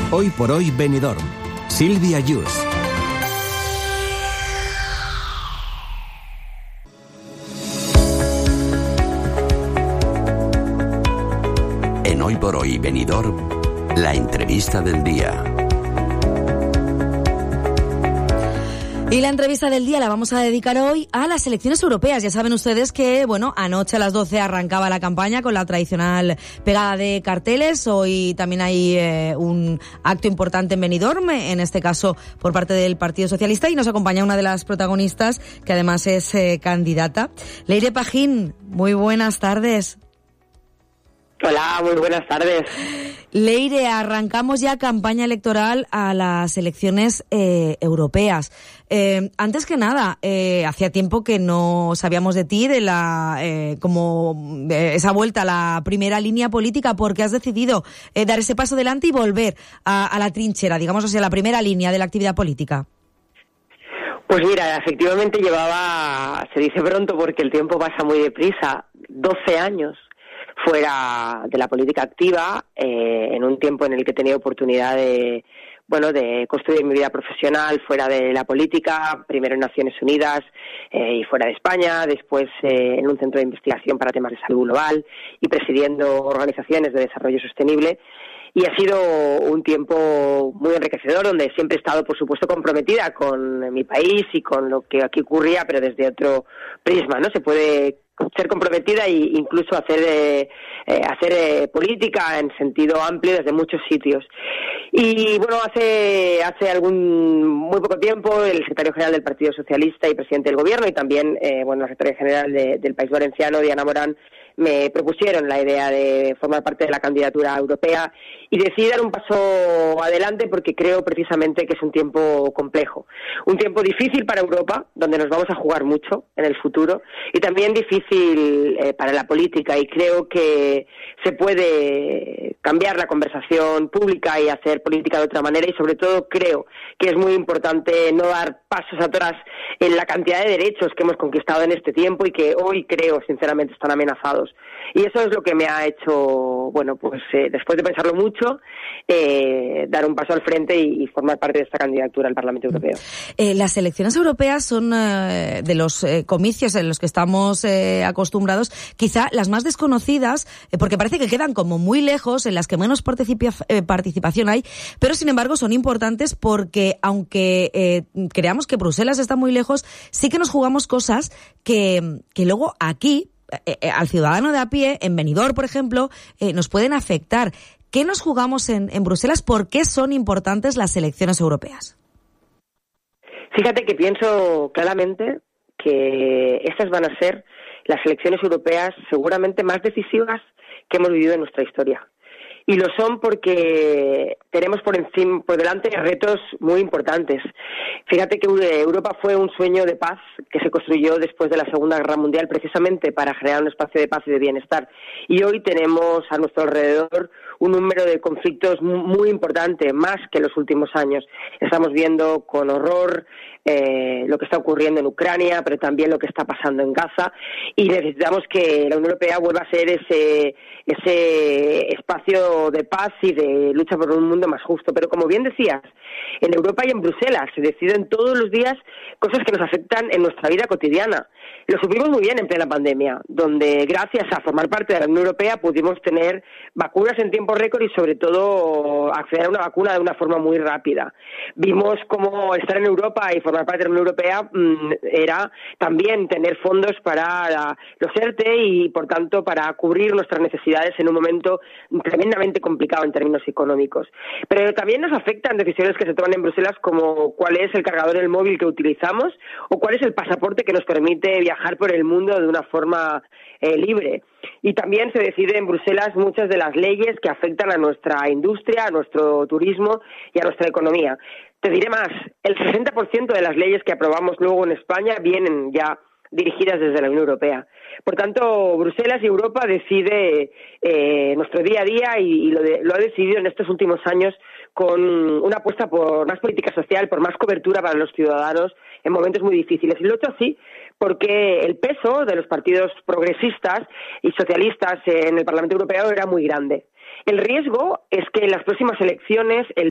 Hoy por hoy Benidorm. Silvia Yus. En Hoy por hoy Benidorm, la entrevista del día. Y la entrevista del día la vamos a dedicar hoy a las elecciones europeas. Ya saben ustedes que, anoche a las 12 arrancaba la campaña con la tradicional pegada de carteles. Hoy también hay un acto importante en Benidorm, en este caso por parte del Partido Socialista, y nos acompaña una de las protagonistas, que además es candidata. Leire Pajín, muy buenas tardes. Hola, muy buenas tardes. Leire, arrancamos ya campaña electoral a las elecciones europeas. Antes que nada, hacía tiempo que no sabíamos de ti, de esa vuelta a la primera línea política. ¿Por qué has decidido dar ese paso adelante y volver a la trinchera, digamos, a la primera línea de la actividad política? Pues mira, efectivamente se dice pronto porque el tiempo pasa muy deprisa, 12 años fuera de la política activa, en un tiempo en el que he tenido oportunidad de construir mi vida profesional fuera de la política, primero en Naciones Unidas y fuera de España, después en un centro de investigación para temas de salud global y presidiendo organizaciones de desarrollo sostenible. Y ha sido un tiempo muy enriquecedor, donde siempre he estado, por supuesto, comprometida con mi país y con lo que aquí ocurría, pero desde otro prisma, ¿no? Se puede ser comprometida e incluso hacer política en sentido amplio desde muchos sitios. Y hace muy poco tiempo el secretario general del Partido Socialista y presidente del Gobierno, y también la secretaria general del País Valenciano, Diana Morán, me propusieron la idea de formar parte de la candidatura europea, y decidí dar un paso adelante porque creo precisamente que es un tiempo complejo, un tiempo difícil para Europa, donde nos vamos a jugar mucho en el futuro, y también difícil para la política, y creo que se puede cambiar la conversación pública y hacer política de otra manera, y sobre todo creo que es muy importante no dar pasos atrás en la cantidad de derechos que hemos conquistado en este tiempo y que hoy creo sinceramente están amenazados. Y eso es lo que me ha hecho, después de pensarlo mucho, dar un paso al frente y formar parte de esta candidatura al Parlamento Europeo. Las elecciones europeas son de los comicios en los que estamos acostumbrados, quizá las más desconocidas, porque parece que quedan como muy lejos, en las que menos participación hay, pero sin embargo son importantes porque, aunque creamos que Bruselas está muy lejos, sí que nos jugamos cosas que luego aquí, al ciudadano de a pie, en Benidorm, por ejemplo, nos pueden afectar. ¿Qué nos jugamos en Bruselas? ¿Por qué son importantes las elecciones europeas? Fíjate que pienso claramente que estas van a ser las elecciones europeas seguramente más decisivas que hemos vivido en nuestra historia. Y lo son porque tenemos por delante retos muy importantes. Fíjate que Europa fue un sueño de paz que se construyó después de la Segunda Guerra Mundial precisamente para generar un espacio de paz y de bienestar. Y hoy tenemos a nuestro alrededor un número de conflictos muy importante, más que en los últimos años. Estamos viendo con horror lo que está ocurriendo en Ucrania, pero también lo que está pasando en Gaza, y necesitamos que la Unión Europea vuelva a ser ese espacio de paz y de lucha por un mundo más justo. Pero como bien decías, en Europa y en Bruselas se deciden todos los días cosas que nos afectan en nuestra vida cotidiana. Lo supimos muy bien en plena pandemia, donde gracias a formar parte de la Unión Europea pudimos tener vacunas en tiempo récord y sobre todo acceder a una vacuna de una forma muy rápida. Vimos cómo estar en Europa y formar parte de la Unión Europea era también tener fondos para los ERTE y, por tanto, para cubrir nuestras necesidades en un momento tremendamente complicado en términos económicos. Pero también nos afectan decisiones que se toman en Bruselas, como cuál es el cargador en el móvil que utilizamos o cuál es el pasaporte que nos permite viajar por el mundo de una forma libre. Y también se decide en Bruselas muchas de las leyes que afectan a nuestra industria, a nuestro turismo y a nuestra economía. Te diré más, el 60% de las leyes que aprobamos luego en España vienen ya dirigidas desde la Unión Europea. Por tanto, Bruselas y Europa decide nuestro día a día y lo ha decidido en estos últimos años con una apuesta por más política social, por más cobertura para los ciudadanos en momentos muy difíciles. Y lo he hecho así porque el peso de los partidos progresistas y socialistas en el Parlamento Europeo era muy grande. El riesgo es que en las próximas elecciones el